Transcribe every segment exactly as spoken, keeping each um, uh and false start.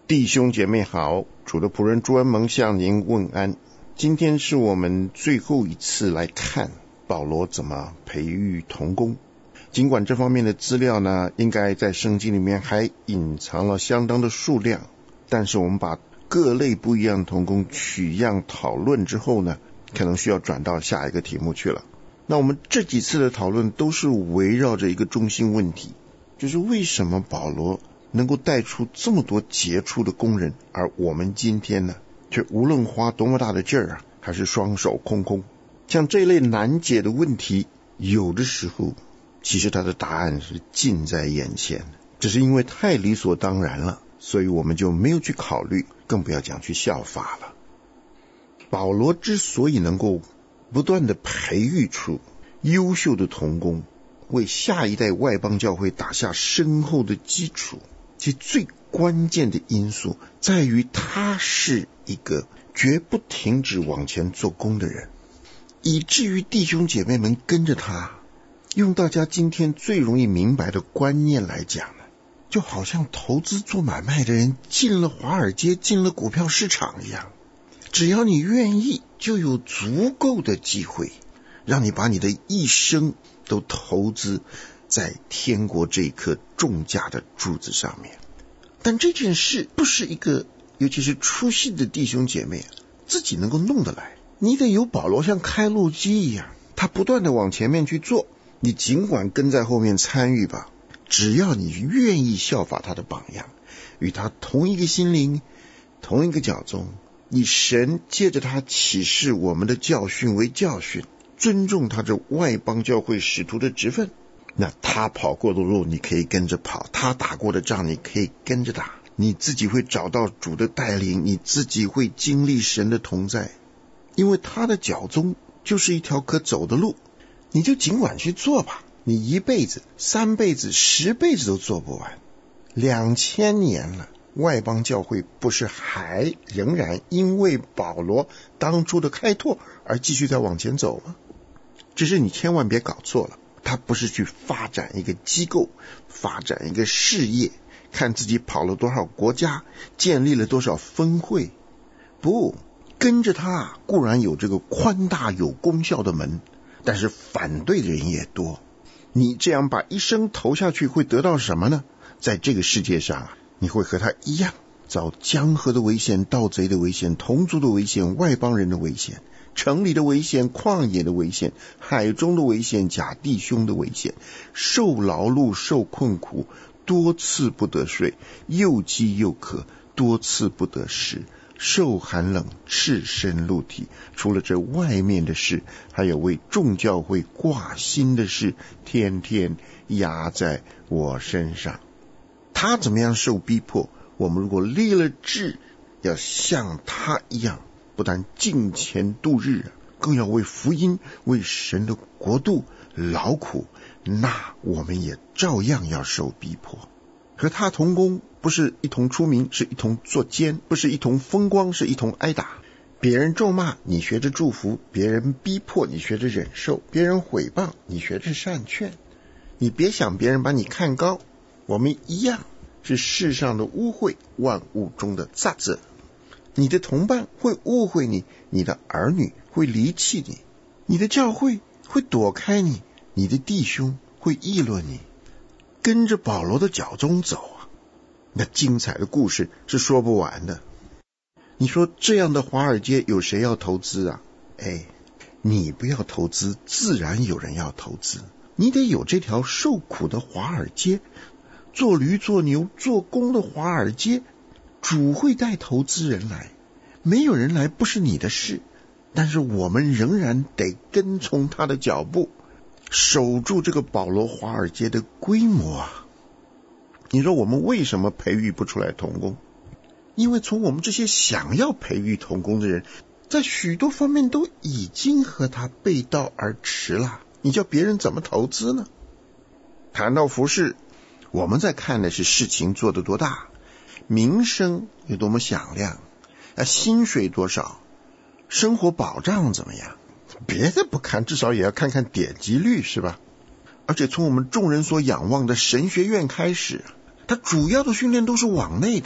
弟兄姐妹好，主的仆人朱恩蒙向您问安。今天是我们最后一次来看保罗怎么培育同工。尽管这方面的资料呢，应该在圣经里面还隐藏了相当的数量，但是我们把各类不一样同工取样讨论之后呢，可能需要转到下一个题目去了。那我们这几次的讨论都是围绕着一个中心问题，就是为什么保罗能够带出这么多杰出的工人，而我们今天呢，却无论花多么大的劲儿啊，还是双手空空。像这类难解的问题，有的时候其实它的答案是近在眼前，只是因为太理所当然了，所以我们就没有去考虑，更不要讲去效法了。保罗之所以能够不断的培育出优秀的同工，为下一代外邦教会打下深厚的基础，其最关键的因素在于他是一个绝不停止往前做工的人，以至于弟兄姐妹们跟着他，用大家今天最容易明白的观念来讲呢，就好像投资做买卖的人进了华尔街，进了股票市场一样，只要你愿意，就有足够的机会让你把你的一生都投资在天国这一颗重价的柱子上面。但这件事不是一个尤其是初信的弟兄姐妹自己能够弄得来，你得有保罗像开路机一样，他不断的往前面去做，你尽管跟在后面参与吧，只要你愿意效法他的榜样，与他同一个心灵，同一个脚踪，以神借着他启示我们的教训为教训，尊重他这外邦教会使徒的职分，那他跑过的路你可以跟着跑，他打过的仗你可以跟着打，你自己会找到主的带领，你自己会经历神的同在，因为他的脚踪就是一条可走的路，你就尽管去做吧，你一辈子三辈子十辈子都做不完。两千年了，外邦教会不是还仍然因为保罗当初的开拓而继续在往前走吗？只是你千万别搞错了，他不是去发展一个机构，发展一个事业，看自己跑了多少国家，建立了多少分会。不，跟着他固然有这个宽大有功效的门，但是反对的人也多。你这样把一生投下去会得到什么呢？在这个世界上，你会和他一样遭江河的危险，盗贼的危险，同族的危险，外邦人的危险，城里的危险，旷野的危险，海中的危险，假弟兄的危险，受劳碌，受困苦，多次不得睡，又饥又渴，多次不得食，受寒冷，赤身露体。除了这外面的事，还有为众教会挂心的事，天天压在我身上。他怎么样受逼迫，我们如果立了志，要像他一样，不但敬虔度日，更要为福音，为神的国度劳苦，那我们也照样要受逼迫。和他同工，不是一同出名，是一同作奸，不是一同风光，是一同挨打。别人咒骂，你学着祝福；别人逼迫，你学着忍受；别人毁谤，你学着善劝。你别想别人把你看高，我们一样是世上的污秽，万物中的杂质。你的同伴会误会你，你的儿女会离弃你，你的教会会躲开你，你的弟兄会议论你。跟着保罗的脚踪走啊，那精彩的故事是说不完的。你说这样的华尔街有谁要投资啊？哎，你不要投资，自然有人要投资。你得有这条受苦的华尔街，做驴做牛做工的华尔街，主会带投资人来，没有人来不是你的事，但是我们仍然得跟从他的脚步，守住这个保罗华尔街的规模啊！你说我们为什么培育不出来同工？因为从我们这些想要培育同工的人，在许多方面都已经和他背道而驰了，你叫别人怎么投资呢？谈到服事，我们在看的是事情做得多大，名声有多么响亮，啊，薪水多少，生活保障怎么样，别的不看，至少也要看看点击率，是吧？而且从我们众人所仰望的神学院开始，它主要的训练都是往内的，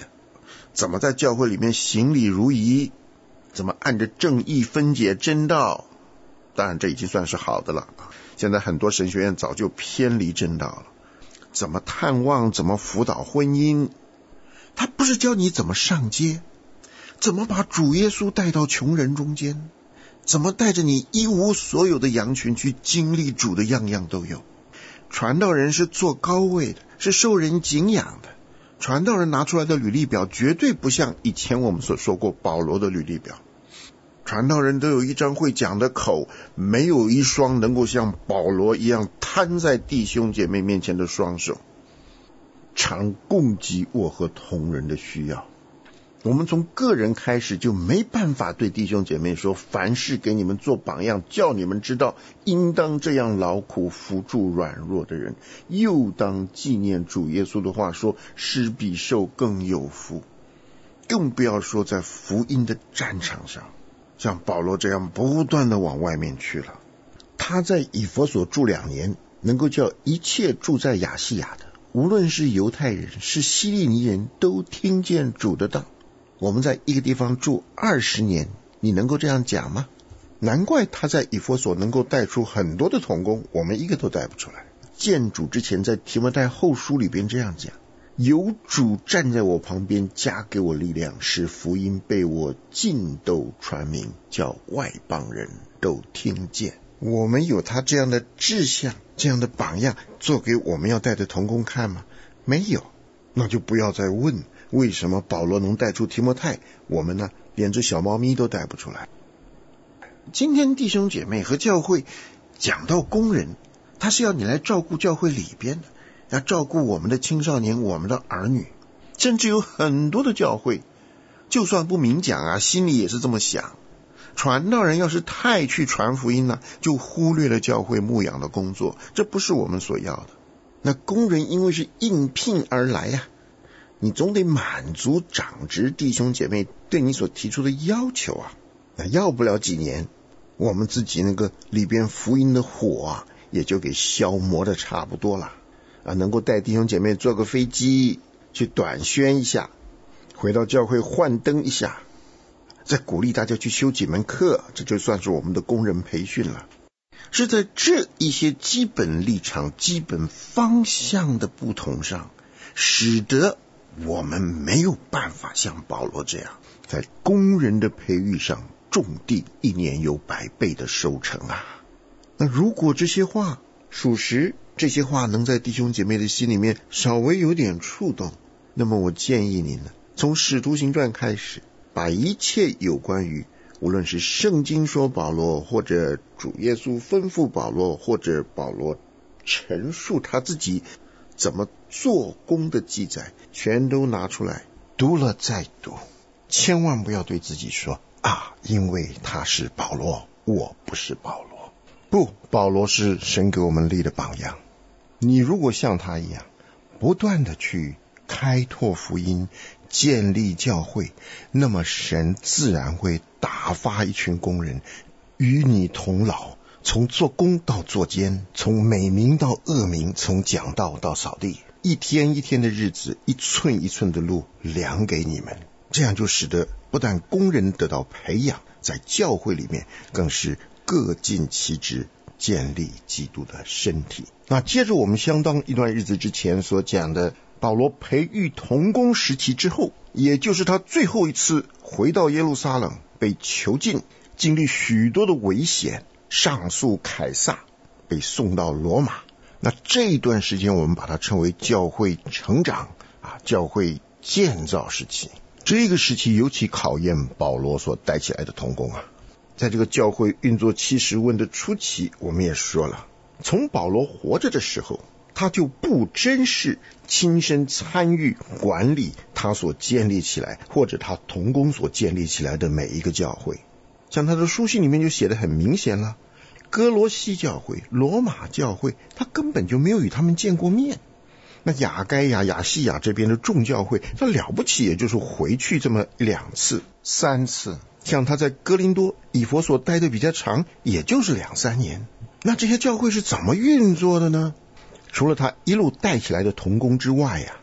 怎么在教会里面行礼如仪，怎么按着正义分解真道。当然这已经算是好的了，现在很多神学院早就偏离真道了。怎么探望，怎么辅导婚姻，他不是教你怎么上街，怎么把主耶稣带到穷人中间，怎么带着你一无所有的羊群去经历主的样样都有。传道人是坐高位的，是受人敬仰的。传道人拿出来的履历表绝对不像以前我们所说过保罗的履历表。传道人都有一张会讲的口，没有一双能够像保罗一样摊在弟兄姐妹面前的双手，常供给我和同人的需要。我们从个人开始就没办法对弟兄姐妹说，凡事给你们做榜样，叫你们知道应当这样劳苦扶助软弱的人，又当纪念主耶稣的话说，施比受更有福。更不要说在福音的战场上，像保罗这样不断的往外面去了。他在以弗所住两年，能够叫一切住在亚细亚的，无论是犹太人是希利尼人，都听见主的道。我们在一个地方住二十年，你能够这样讲吗？难怪他在以弗所能够带出很多的同工，我们一个都带不出来。见主之前在提摩太后书里边这样讲，有主站在我旁边，加给我力量，使福音被我尽都传明，叫外邦人都听见。我们有他这样的志向，这样的榜样，做给我们要带的同工看吗？没有。那就不要再问为什么保罗能带出提摩太，我们呢连只小猫咪都带不出来。今天弟兄姐妹和教会讲到工人，他是要你来照顾教会里边的，要照顾我们的青少年，我们的儿女。甚至有很多的教会就算不明讲啊，心里也是这么想，传道人要是太去传福音呢、啊，就忽略了教会牧养的工作，这不是我们所要的。那工人因为是应聘而来呀、啊，你总得满足长职弟兄姐妹对你所提出的要求啊。那要不了几年，我们自己那个里边福音的火啊，也就给消磨的差不多了啊。能够带弟兄姐妹坐个飞机去短宣一下，回到教会换灯一下，再鼓励大家去修几门课，这就算是我们的工人培训了。是在这一些基本立场、基本方向的不同上，使得我们没有办法像保罗这样，在工人的培育上种地，一年有百倍的收成啊。那如果这些话属实，这些话能在弟兄姐妹的心里面稍微有点触动，那么我建议您呢，从使徒行传开始，把一切有关于无论是圣经说保罗，或者主耶稣吩咐保罗，或者保罗陈述他自己怎么做工的记载，全都拿出来读了再读。千万不要对自己说啊，因为他是保罗，我不是保罗。不，保罗是神给我们立的榜样。你如果像他一样不断的去开拓福音，建立教会，那么神自然会打发一群工人与你同劳，从做工到做监，从美名到恶名，从讲道到扫地，一天一天的日子，一寸一寸的路量给你们。这样就使得不但工人得到培养，在教会里面更是各尽其职，建立基督的身体。那接着我们相当一段日子之前所讲的保罗培育同工时期之后，也就是他最后一次回到耶路撒冷，被囚禁，经历许多的危险，上诉凯撒，被送到罗马。那这一段时间我们把它称为教会成长啊，教会建造时期。这个时期尤其考验保罗所带起来的同工啊。在这个教会运作七十问的初期，我们也说了，从保罗活着的时候，他就不真是亲身参与管理他所建立起来，或者他同工所建立起来的每一个教会。像他的书信里面就写得很明显了，哥罗西教会、罗马教会，他根本就没有与他们见过面。那亚该亚、亚细亚这边的众教会，他了不起也就是回去这么两次、三次。像他在哥林多、以弗所待的比较长，也就是两三年。那这些教会是怎么运作的呢？除了他一路带起来的同工之外啊，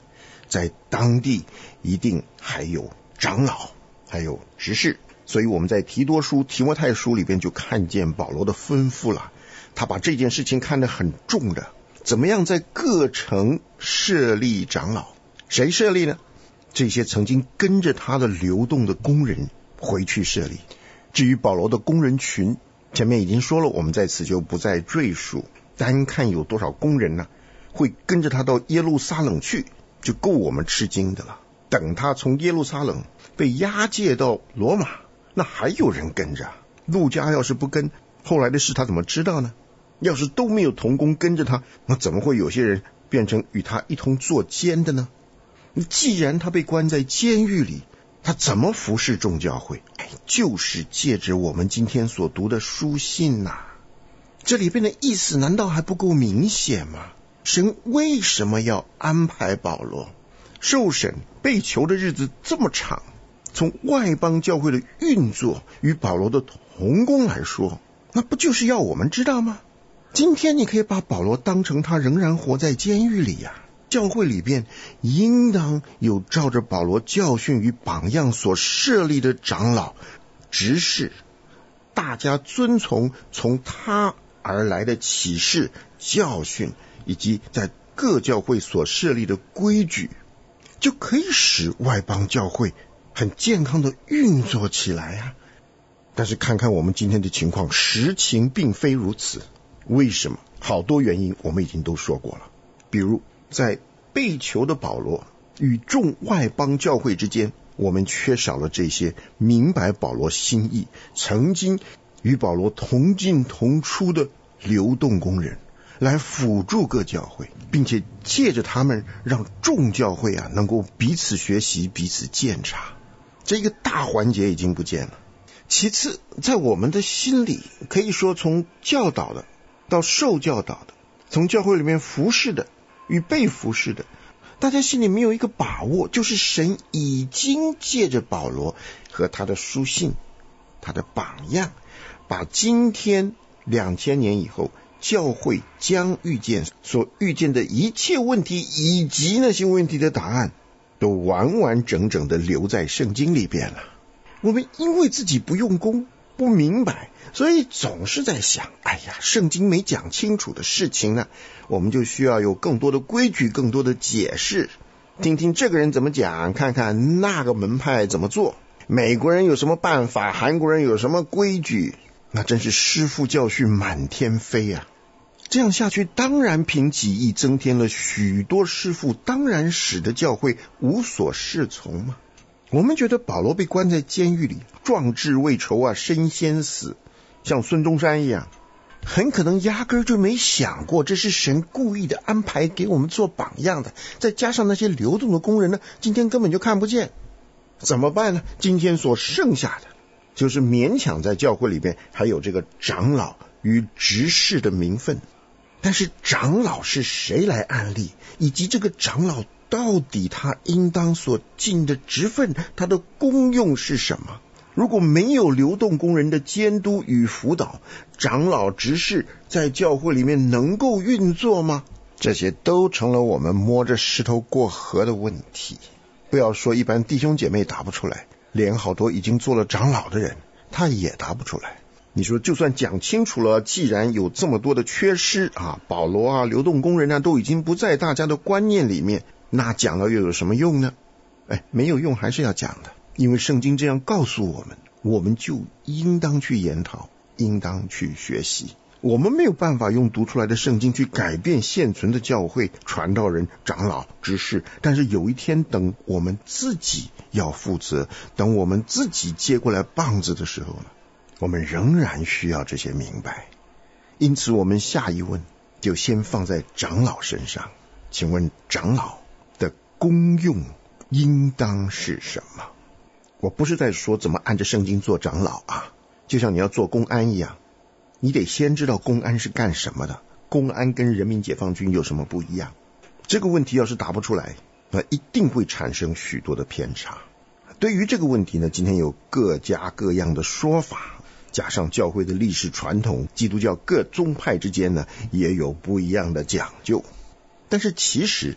在当地一定还有长老，还有执事。所以我们在提多书、提摩太书里边就看见保罗的吩咐了，他把这件事情看得很重的，怎么样在各城设立长老？谁设立呢？这些曾经跟着他的流动的工人回去设立。至于保罗的工人群，前面已经说了，我们在此就不再赘述。单看有多少工人呢，会跟着他到耶路撒冷去，就够我们吃惊的了。等他从耶路撒冷被押解到罗马，那还有人跟着。路加要是不跟，后来的事他怎么知道呢？要是都没有同工跟着他，那怎么会有些人变成与他一同作监的呢？既然他被关在监狱里，他怎么服侍众教会？哎，就是借着我们今天所读的书信呐、啊。这里边的意思难道还不够明显吗？神为什么要安排保罗受审被囚的日子这么长？从外邦教会的运作与保罗的同工来说，那不就是要我们知道吗？今天你可以把保罗当成他仍然活在监狱里呀、啊。教会里边应当有照着保罗教训与榜样所设立的长老、执事，大家遵从从他而来的启示、教训，以及在各教会所设立的规矩，就可以使外邦教会很健康的运作起来啊。但是看看我们今天的情况，实情并非如此。为什么？好多原因我们已经都说过了。比如在被囚的保罗与众外邦教会之间，我们缺少了这些明白保罗心意、曾经与保罗同进同出的流动工人，来辅助各教会，并且借着他们让众教会啊能够彼此学习、彼此鉴察。这一个大环节已经不见了。其次，在我们的心里，可以说从教导的到受教导的，从教会里面服侍的与被服侍的，大家心里没有一个把握，就是神已经借着保罗和他的书信、他的榜样，把今天两千年以后教会将遇见所遇见的一切问题，以及那些问题的答案，都完完整整的留在圣经里边了。我们因为自己不用功、不明白，所以总是在想，哎呀，圣经没讲清楚的事情呢，我们就需要有更多的规矩、更多的解释，听听这个人怎么讲，看看那个门派怎么做，美国人有什么办法，韩国人有什么规矩，那真是师父教训满天飞啊。这样下去，当然凭己意增添了许多师父，当然使得教会无所适从嘛。我们觉得保罗被关在监狱里，壮志未酬啊，身先死，像孙中山一样，很可能压根就没想过这是神故意的安排给我们做榜样的。再加上那些流动的工人呢，今天根本就看不见，怎么办呢？今天所剩下的就是勉强在教会里边还有这个长老与执事的名分。但是长老是谁来安立，以及这个长老到底他应当所尽的职分，他的功用是什么？如果没有流动工人的监督与辅导，长老执事在教会里面能够运作吗？这些都成了我们摸着石头过河的问题。不要说一般弟兄姐妹答不出来，连好多已经做了长老的人他也答不出来。你说就算讲清楚了，既然有这么多的缺失啊，保罗啊、流动工人啊都已经不在大家的观念里面，那讲了又有什么用呢？哎，没有用，还是要讲的，因为圣经这样告诉我们，我们就应当去研讨，应当去学习。我们没有办法用读出来的圣经去改变现存的教会、传道人、长老、执事，但是有一天等我们自己要负责，等我们自己接过来棒子的时候呢，我们仍然需要这些明白。因此我们下一问就先放在长老身上。请问长老的功用应当是什么？我不是在说怎么按着圣经做长老啊，就像你要做公安一样，你得先知道公安是干什么的，公安跟人民解放军有什么不一样。这个问题要是答不出来，那一定会产生许多的偏差。对于这个问题呢，今天有各家各样的说法，加上教会的历史传统，基督教各宗派之间呢也有不一样的讲究。但是其实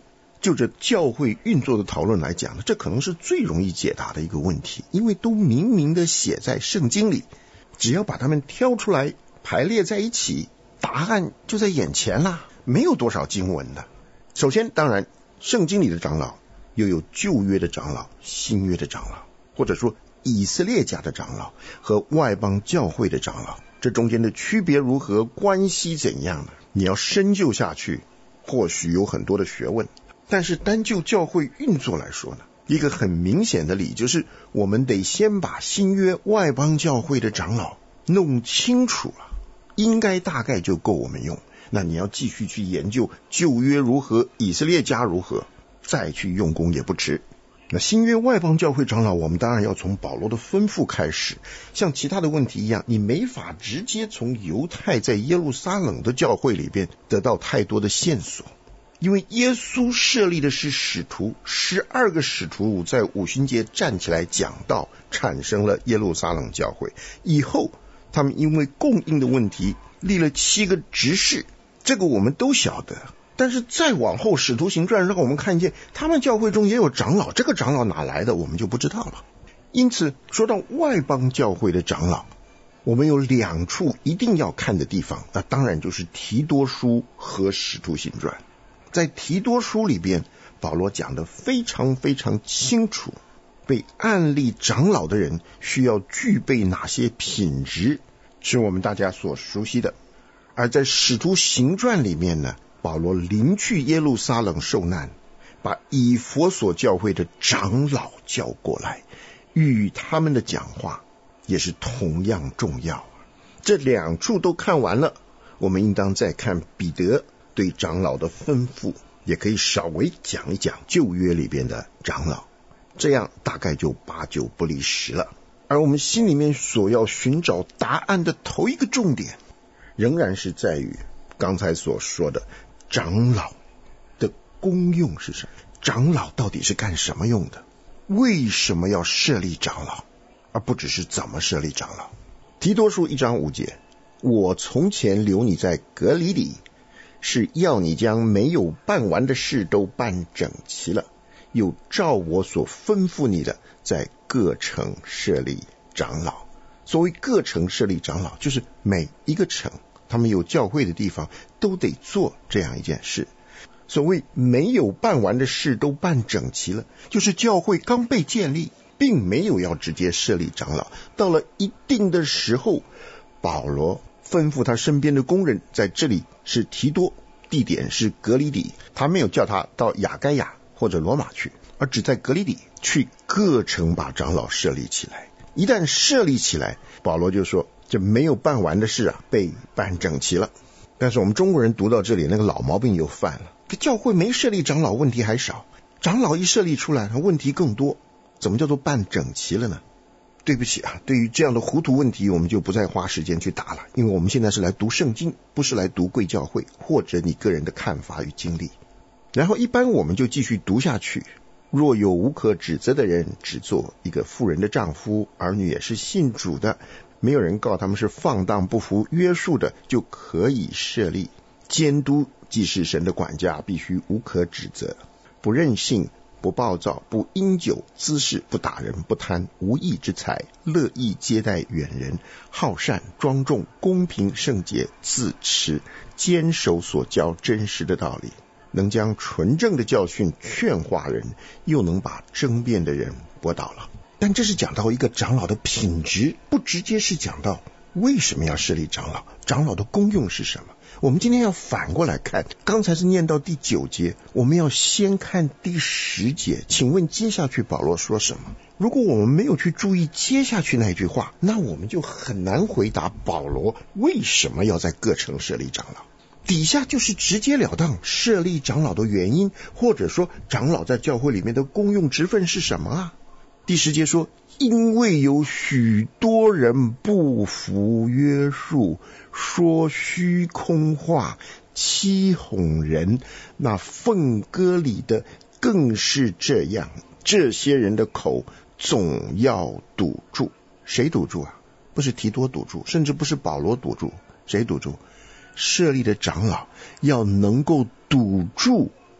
就着教会运作的讨论来讲，这可能是最容易解答的一个问题，因为都明明的写在圣经里，只要把它们挑出来排列在一起，答案就在眼前啦，没有多少经文的。首先，当然圣经里的长老又有旧约的长老、新约的长老，或者说以色列家的长老和外邦教会的长老，这中间的区别如何，关系怎样呢？你要深究下去，或许有很多的学问。但是单就教会运作来说呢，一个很明显的理就是我们得先把新约外邦教会的长老弄清楚了，应该大概就够我们用。那你要继续去研究旧约如何，以色列家如何，再去用功也不迟。那新约外邦教会长老，我们当然要从保罗的吩咐开始，像其他的问题一样，你没法直接从犹太在耶路撒冷的教会里边得到太多的线索，因为耶稣设立的是使徒，十二个使徒在五旬节站起来讲道，产生了耶路撒冷教会。以后他们因为供应的问题立了七个执事，这个我们都晓得。但是再往后使徒行传让我们看见他们教会中也有长老，这个长老哪来的我们就不知道了。因此说到外邦教会的长老，我们有两处一定要看的地方，那当然就是提多书和使徒行传。在提多书里边，保罗讲得非常非常清楚，被按立长老的人需要具备哪些品质，是我们大家所熟悉的。而在使徒行传里面呢，保罗临去耶路撒冷受难，把以弗所教会的长老叫过来，与他们的讲话也是同样重要。这两处都看完了，我们应当再看彼得对长老的吩咐，也可以稍微讲一讲旧约里边的长老，这样大概就八九不离十了。而我们心里面所要寻找答案的头一个重点，仍然是在于刚才所说的长老的功用是什么？长老到底是干什么用的？为什么要设立长老，而不只是怎么设立长老？提多书一章五节，我从前留你在革哩里，是要你将没有办完的事都办整齐了，又照我所吩咐你的，在各城设立长老。所谓各城设立长老，就是每一个城他们有教会的地方都得做这样一件事。所谓没有办完的事都办整齐了，就是教会刚被建立，并没有要直接设立长老，到了一定的时候，保罗吩咐他身边的工人，在这里是提多，地点是革哩底，他没有叫他到亚该亚或者罗马去，而只在革哩底去各城把长老设立起来。一旦设立起来，保罗就说这没有办完的事啊，被办整齐了。但是我们中国人读到这里，那个老毛病又犯了，教会没设立长老问题还少，长老一设立出来问题更多，怎么叫做办整齐了呢？对不起啊，对于这样的糊涂问题我们就不再花时间去答了，因为我们现在是来读圣经，不是来读贵教会或者你个人的看法与经历。然后一般我们就继续读下去，若有无可指责的人，只做一个妇人的丈夫，儿女也是信主的，没有人告他们是放荡不服约束的，就可以设立监督，既是神的管家，必须无可指责，不任性，不暴躁，不饮酒滋事，不打人，不贪无义之财，乐意接待远人，好善庄重，公平圣洁，自持，坚守所教真实的道理，能将纯正的教训劝化人，又能把争辩的人驳倒了。但这是讲到一个长老的品质，不直接是讲到为什么要设立长老，长老的功用是什么。我们今天要反过来看，刚才是念到第九节，我们要先看第十节。请问接下去保罗说什么？如果我们没有去注意接下去那句话，那我们就很难回答保罗为什么要在各城设立长老。底下就是直截了当设立长老的原因，或者说长老在教会里面的功用职分是什么啊？第十节说，因为有许多人不服约束，说虚空话，欺哄人，那奉歌里的更是这样，这些人的口总要堵住。谁堵住啊？不是提多堵住，甚至不是保罗堵住，谁堵住？设立的长老要能够堵住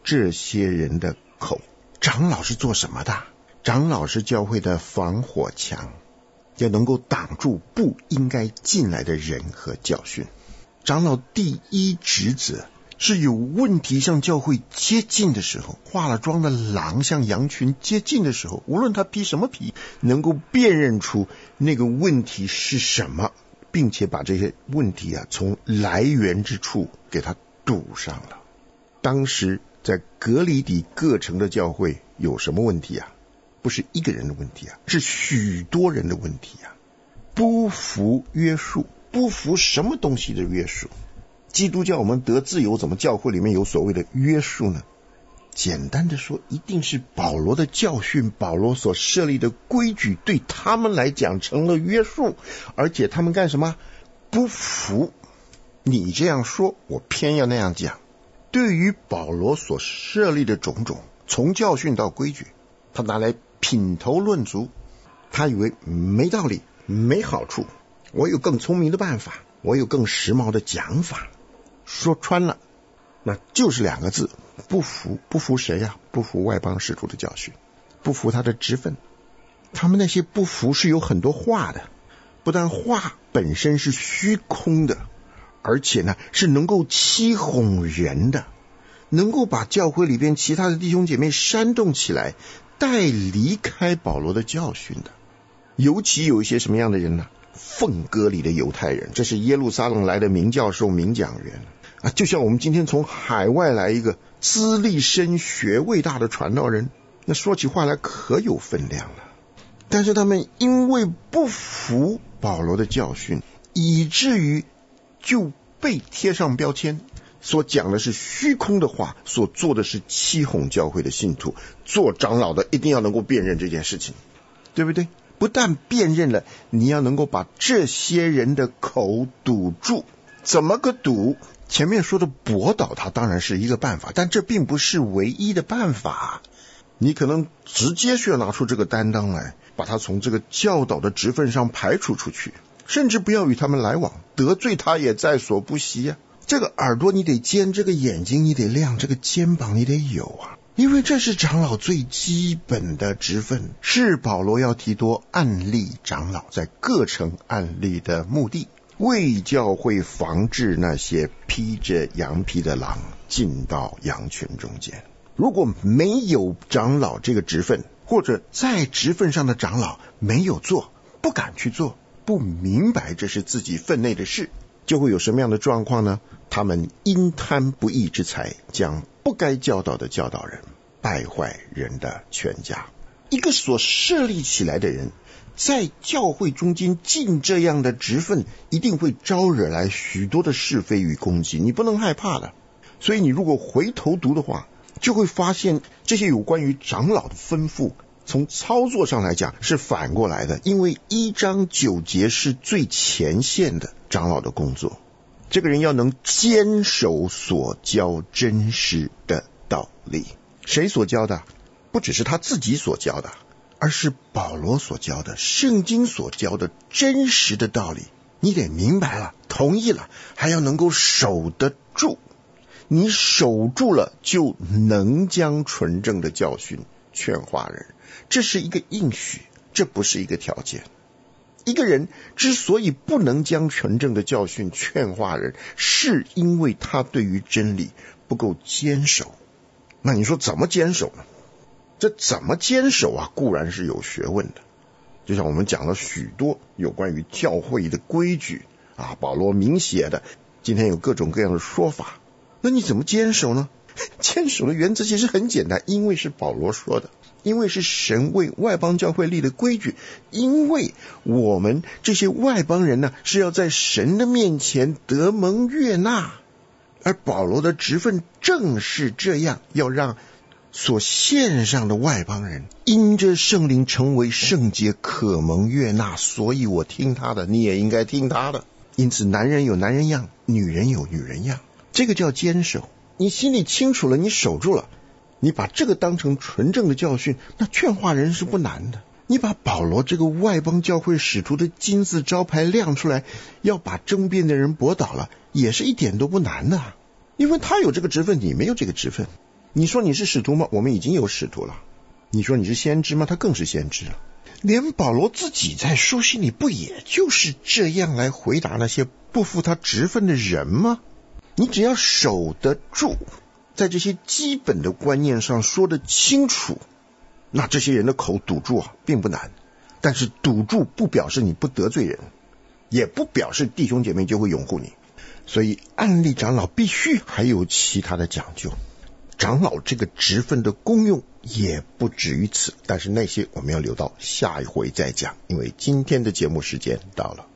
这些人的口。长老是做什么的？长老是教会的防火墙，要能够挡住不应该进来的人和教训。长老第一职责是有问题向教会接近的时候，化了妆的狼向羊群接近的时候，无论他披什么皮，能够辨认出那个问题是什么，并且把这些问题啊从来源之处给他堵上了。当时在革离底各城的教会有什么问题啊？不是一个人的问题啊，是许多人的问题啊。不服约束，不服什么东西的约束？基督教我们得自由，怎么教会里面有所谓的约束呢？简单的说，一定是保罗的教训，保罗所设立的规矩对他们来讲成了约束，而且他们干什么？不服。你这样说，我偏要那样讲。对于保罗所设立的种种，从教训到规矩，他拿来品头论足，他以为没道理，没好处，我有更聪明的办法，我有更时髦的讲法。说穿了，那就是两个字：不服。不服谁呀、啊？不服外邦使徒的教训，不服他的职分。他们那些不服是有很多话的，不但话本身是虚空的，而且呢是能够欺哄人的，能够把教会里边其他的弟兄姐妹煽动起来，带离开保罗的教训的。尤其有一些什么样的人呢？奉割礼的犹太人，这是耶路撒冷来的名教授、名讲员啊，就像我们今天从海外来一个资历深、学位大的传道人，那说起话来可有分量了。但是他们因为不服保罗的教训，以至于就被贴上标签，所讲的是虚空的话，所做的是欺哄教会的信徒。做长老的一定要能够辨认这件事情，对不对？不但辨认了，你要能够把这些人的口堵住。怎么个堵？前面说的驳倒他当然是一个办法，但这并不是唯一的办法。你可能直接需要拿出这个担当来，把他从这个教导的职分上排除出去，甚至不要与他们来往，得罪他也在所不惜啊。这个耳朵你得尖，这个眼睛你得亮，这个肩膀你得有啊。因为这是长老最基本的职分，是保罗要提多按立长老在各城按立的目的，为教会防治那些披着羊皮的狼进到羊群中间。如果没有长老这个职分，或者在职分上的长老没有做，不敢去做，不明白这是自己分内的事，就会有什么样的状况呢？他们因贪不义之财，将不该教导的教导人，败坏人的全家。一个所设立起来的人，在教会中间尽这样的职分，一定会招惹来许多的是非与攻击，你不能害怕的。所以你如果回头读的话，就会发现这些有关于长老的吩咐，从操作上来讲是反过来的，因为一章九节是最前线的长老的工作。这个人要能坚守所教真实的道理。谁所教的？不只是他自己所教的，而是保罗所教的，圣经所教的真实的道理。你得明白了，同意了，还要能够守得住。你守住了，就能将纯正的教训劝化人。这是一个应许，这不是一个条件。一个人之所以不能将纯正的教训劝化人，是因为他对于真理不够坚守。那你说怎么坚守呢？这怎么坚守啊？固然是有学问的。就像我们讲了许多有关于教会的规矩啊，保罗明写的，今天有各种各样的说法。那你怎么坚守呢？坚守的原则其实很简单，因为是保罗说的，因为是神为外邦教会立的规矩，因为我们这些外邦人呢，是要在神的面前得蒙悦纳，而保罗的职分正是这样，要让所献上的外邦人因着圣灵成为圣洁，可蒙悦纳。所以我听他的，你也应该听他的。因此男人有男人样，女人有女人样，这个叫坚守。你心里清楚了，你守住了，你把这个当成纯正的教训，那劝化人是不难的。你把保罗这个外邦教会使徒的金字招牌亮出来，要把争辩的人驳倒了，也是一点都不难的、啊、因为他有这个职分，你没有这个职分。 你说你是使徒吗？我们已经有使徒了。你说你是先知吗？他更是先知了。连保罗自己在书信里不也就是这样来回答那些不负他职分的人吗？你只要守得住，在这些基本的观念上说得清楚，那这些人的口堵住啊，并不难。但是堵住不表示你不得罪人，也不表示弟兄姐妹就会拥护你。所以按立长老必须还有其他的讲究，长老这个职分的功用也不止于此，但是那些我们要留到下一回再讲，因为今天的节目时间到了。